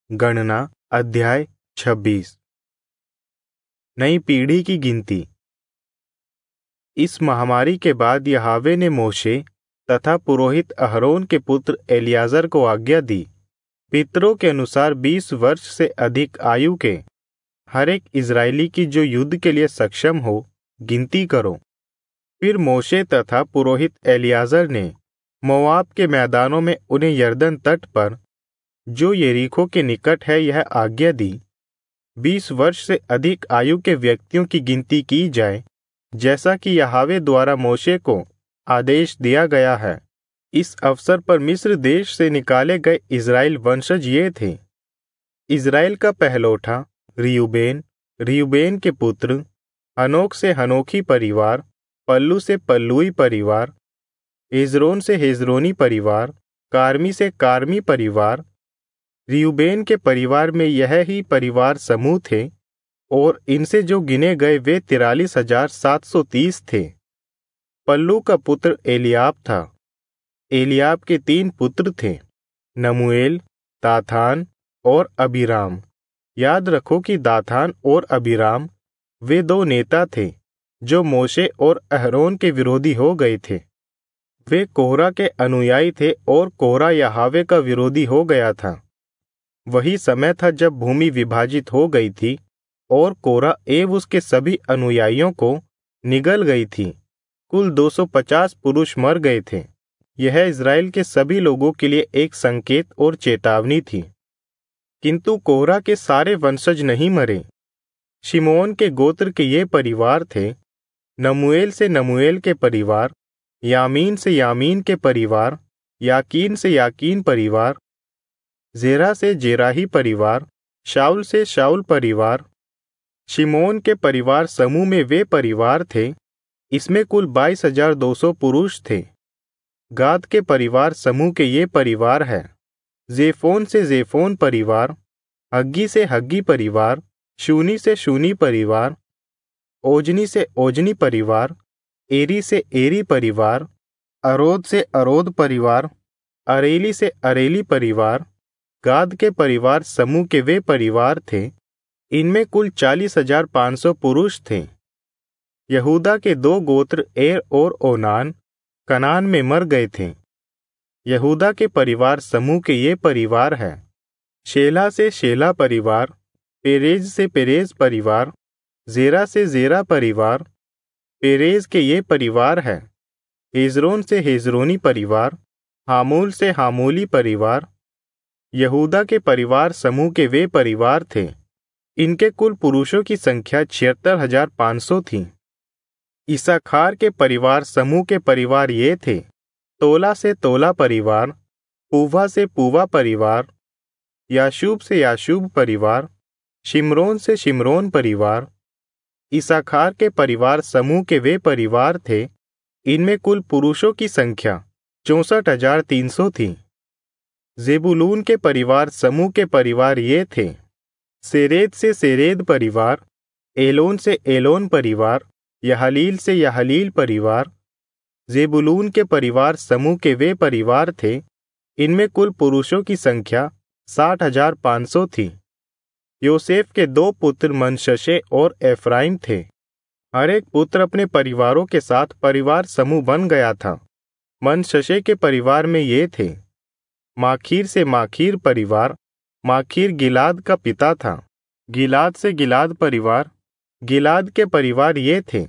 गणना अध्याय 26। नई पीढ़ी की गिनती। इस महामारी के बाद यहोवा ने मोशे तथा पुरोहित अहरोन के पुत्र एलियाजर को आज्ञा दी, पितरों के अनुसार 20 वर्ष से अधिक आयु के हर एक इजरायली की जो युद्ध के लिए सक्षम हो गिनती करो। फिर मोशे तथा पुरोहित एलियाजर ने मोआब के मैदानों में उन्हें यरदन तट पर जो यरीहो के निकट है यह आज्ञा दी, 20 वर्ष से अधिक आयु के व्यक्तियों की गिनती की जाए, जैसा कि यहोवा द्वारा मोशे को आदेश दिया गया है। इस अवसर पर मिस्र देश से निकाले गए इज़राइल वंशज ये थे: इज़राइल का पहलौठा रियूबेन, रियूबेन के पुत्र हनोक से हनोकी परिवार, पल्लू से पल्लूई परिवार, हेजरोन से हेजरोनी परिवार, कार्मी से कार्मी परिवार। रियूबेन के परिवार में यह ही परिवार समूह थे, और इनसे जो गिने गए वे 43,730 थे। पल्लू का पुत्र एलियाब था। एलियाब के 3 पुत्र थे, नमूएल, दाथान और अबीराम। याद रखो कि दाथान और अबीराम वे 2 नेता थे जो मोशे और अहरोन के विरोधी हो गए थे। वे कोरह के अनुयायी थे और कोरह यहोवा का विरोधी हो गया था। वही समय था जब भूमि विभाजित हो गई थी और कोरह एवं उसके सभी अनुयायियों को निगल गई थी। कुल 250 पुरुष मर गए थे। यह इज़राइल के सभी लोगों के लिए एक संकेत और चेतावनी थी। किंतु कोरह के सारे वंशज नहीं मरे। शिमोन के गोत्र के ये परिवार थे: नमूएल से नमूएल के परिवार, यामीन से यामीन के परिवार, याकीन से याकीन परिवार, जेरा से जेराही परिवार, शाऊल से शाऊल परिवार। शिमोन के परिवार समूह में वे परिवार थे, इसमें कुल 22,200 पुरुष थे। गाद के परिवार समूह के ये परिवार है: जेफोन से जेफोन परिवार, हग्गी से हग्गी परिवार, शूनी से शूनी परिवार, ओजनी से ओजनी परिवार, एरी से एरी परिवार, अरोद से अरोद परिवार, अरेली से अरेली परिवार। गाद के परिवार समूह के वे परिवार थे, इनमें कुल 40,500 पुरुष थे। यहूदा के 2 गोत्र एर और ओनान कनान में मर गए थे। यहूदा के परिवार समूह के ये परिवार है: शेला से शेला परिवार, पेरेज से पेरेज परिवार, जेरा से जेरा परिवार। पेरेज के ये परिवार है: हेजरोन से हेजरोनी परिवार, हामूल से हामूली परिवार। यहूदा के परिवार समूह के वे परिवार थे, इनके कुल पुरुषों की संख्या 76,500 थी। इसाखार के परिवार समूह के परिवार ये थे: तोला से तोला परिवार, पूवा से पूवा परिवार, याशूब से याशूब परिवार, शिमरोन से शिमरोन परिवार। इसाखार के परिवार समूह के वे परिवार थे, इनमें कुल पुरुषों की संख्या 64,300 थी। जेबुलून के परिवार समूह के परिवार ये थे: सेरेद से सेरेद परिवार, एलोन से एलोन परिवार, यहलील से यहलील परिवार। जेबुलून के परिवार समूह के वे परिवार थे, इनमें कुल पुरुषों की संख्या 60,500 थी। योसेफ के 2 पुत्र मनश्शे और एफ्राइम थे। हर एक पुत्र अपने परिवारों के साथ परिवार समूह बन गया था। मनश्शे के परिवार में ये थे: माखीर से माखीर परिवार। माखीर गिलाद का पिता था। गिलाद से गिलाद परिवार। गिलाद के परिवार ये थे: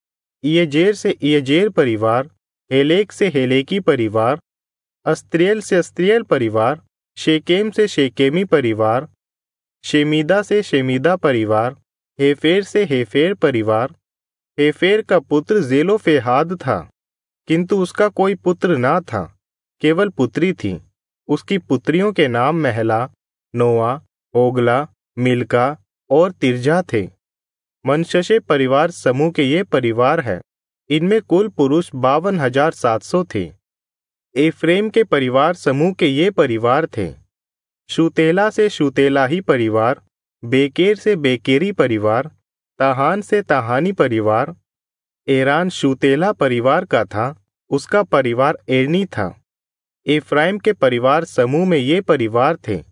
इयजेर से इयजेर परिवार, हेलेक से हेलेकी परिवार, अस्त्रियल से अस्त्रियल परिवार, शेकेम से शेकेमी परिवार, शेमीदा से शेमीदा परिवार, हेफेर से हेफेर परिवार। हेफेर का पुत्र जेलोफेहाद था, किंतु उसका कोई पुत्र ना था, केवल पुत्री थी। उसकी पुत्रियों के नाम महला, नोआ, होगला, मिल्का और तिर्जा थे। मनश्शे परिवार समूह के ये परिवार है, इनमें कुल पुरुष 52,700 थे। एफ्रेम के परिवार समूह के ये परिवार थे: शूतेला से शूतेलाही परिवार, बेकेर से बेकेरी परिवार, ताहान से ताहानी परिवार। एरान शूतेला परिवार का था, उसका परिवार एरनी था। एफ्राइम के परिवार समूह में ये परिवार थे: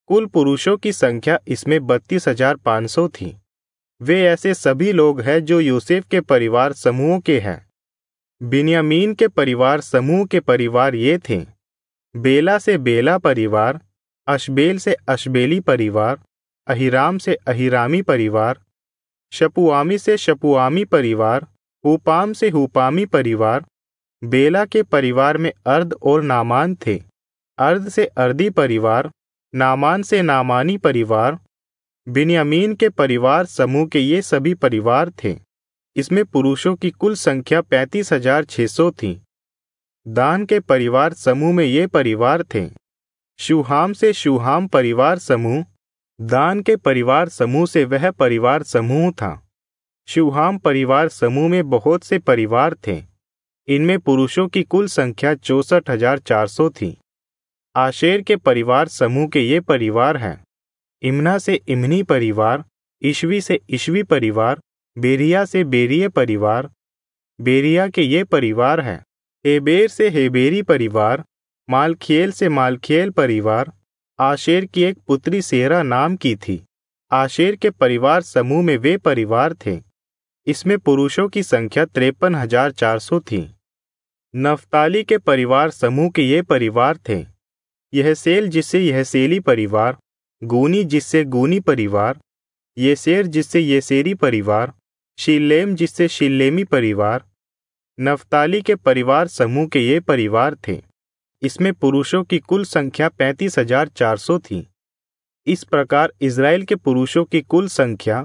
कुल पुरुषों की संख्या इसमें 32,500 थी। वे ऐसे सभी लोग हैं जो यूसुफ के परिवार समूहों के हैं। बिन्यामीन के परिवार समूह के परिवार ये थे: बेला से बेला परिवार, अशबेल से अशबेली परिवार, अहीराम से अहीरामी परिवार, शपुआमी से शपुआमी परिवार, हुपाम से हुपामी परिवार। बेला के परिवार में अर्द और नामान थे। अर्द से अर्दी परिवार, नामान से नामानी परिवार। बिन्यामीन के परिवार समूह के ये सभी परिवार थे। इसमें पुरुषों की कुल संख्या 35,600 थी। दान के परिवार समूह में ये परिवार थे: शूहाम से शूहाम परिवार समूह। दान के परिवार समूह से वह परिवार समूह था। शूहाम परिवार समूह में बहुत से परिवार थे। इनमें पुरुषों की कुल संख्या 64,400 थी। आशेर के परिवार समूह के ये परिवार हैं: इम्ना से इम्नी परिवार, इशवी से इशवी परिवार, बेरिया से बेरिये परिवार। बेरिया के ये परिवार हैं: हेबेर से हेबेरी परिवार, मालखिएल से मालखिएल परिवार। आशेर की एक पुत्री सेरा नाम की थी। आशेर के परिवार समूह में वे परिवार थे। इसमें पुरुषों की संख्या 53,400 थी। नफ्ताली के परिवार समूह के ये परिवार थे: यहसेल जिससे यहसेली परिवार, गूनी जिससे गूनी परिवार, येसेर जिससे येसेरी परिवार, शिल्लेम जिससे शिल्लेमी परिवार। नफ्ताली के परिवार समूह के ये परिवार थे। इसमें पुरुषों की कुल संख्या 35,400 थी। इस प्रकार इज़राइल के पुरुषों की कुल संख्या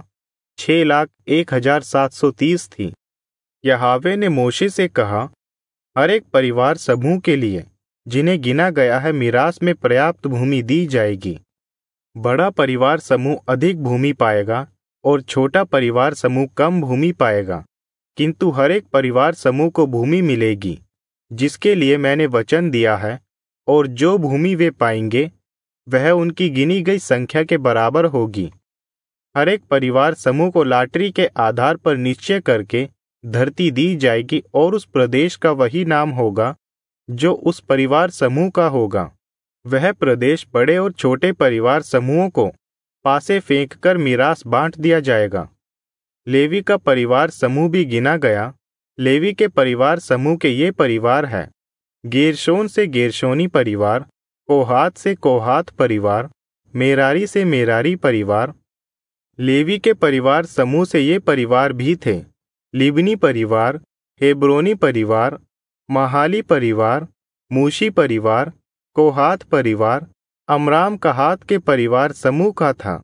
6,01,730 थी। यहोवा ने मोशे से कहा, हर एक परिवार समूह के लिए जिन्हें गिना गया है मीरास में पर्याप्त भूमि दी जाएगी। बड़ा परिवार समूह अधिक भूमि पाएगा और छोटा परिवार समूह कम भूमि पाएगा, किंतु हर एक परिवार समूह को भूमि मिलेगी जिसके लिए मैंने वचन दिया है, और जो भूमि वे पाएंगे वह उनकी गिनी गई संख्या के बराबर होगी। हर एक परिवार समूह को लॉटरी के आधार पर निश्चय करके धरती दी जाएगी और उस प्रदेश का वही नाम होगा जो उस परिवार समूह का होगा। वह प्रदेश बड़े और छोटे परिवार समूहों को पासे फेंककर मीरास बांट दिया जाएगा। लेवी का परिवार समूह भी गिना गया। लेवी के परिवार समूह के ये परिवार हैं: गेरशोन से गेरशोनी परिवार, कोहात से कोहात परिवार, मेरारी से मेरारी परिवार। लेवी के परिवार समूह से ये परिवार भी थे: लिबनी परिवार, हेब्रोनी परिवार, महाली परिवार, मूशी परिवार, कोहात परिवार। अमराम कहात के परिवार समूह का था।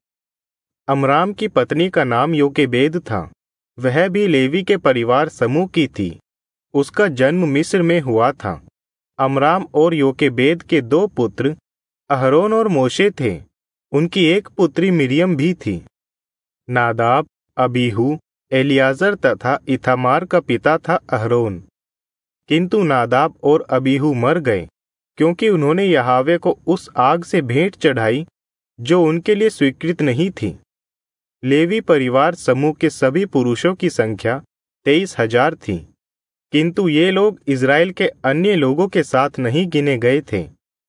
अमराम की पत्नी का नाम योकेबेद था। वह भी लेवी के परिवार समूह की थी। उसका जन्म मिस्र में हुआ था। अमराम और योकेबेद के 2 पुत्र अहरोन और मोशे थे। उनकी एक पुत्री मिरियम भी थी। नादाब, अबीहू, एलियाजर तथा इथामार का पिता था अहरोन। किंतु नादाब और अबीहू मर गए, क्योंकि उन्होंने यहोवा को उस आग से भेंट चढ़ाई जो उनके लिए स्वीकृत नहीं थी। लेवी परिवार समूह के सभी पुरुषों की संख्या 23,000 थी, किंतु ये लोग इज़राइल के अन्य लोगों के साथ नहीं गिने गए थे।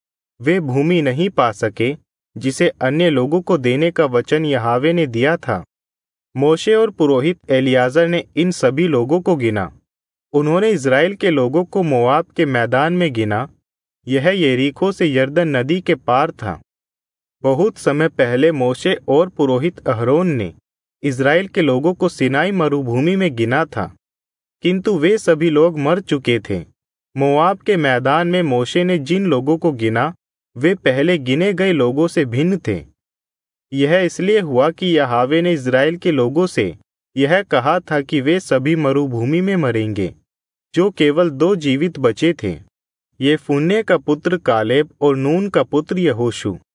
वे भूमि नहीं पा सके जिसे अन्य लोगों को देने का वचन यहोवा ने दिया था। मोशे और पुरोहित एलियाजर ने इन सभी लोगों को गिना। उन्होंने इज़राइल के लोगों को मोआब के मैदान में गिना। यह यरीको से यरदन नदी के पार था। बहुत समय पहले मोशे और पुरोहित अहरोन ने इज़राइल के लोगों को सिनाई मरुभूमि में गिना था, किंतु वे सभी लोग मर चुके थे। मोआब के मैदान में मोशे ने जिन लोगों को गिना वे पहले गिने गए लोगों से भिन्न थे। यह इसलिए हुआ कि यहोवा ने इज़राइल के लोगों से यह कहा था कि वे सभी मरुभूमि में मरेंगे। जो केवल 2 जीवित बचे थे, ये फुन्ने का पुत्र कालेब और नून का पुत्र यहोशू।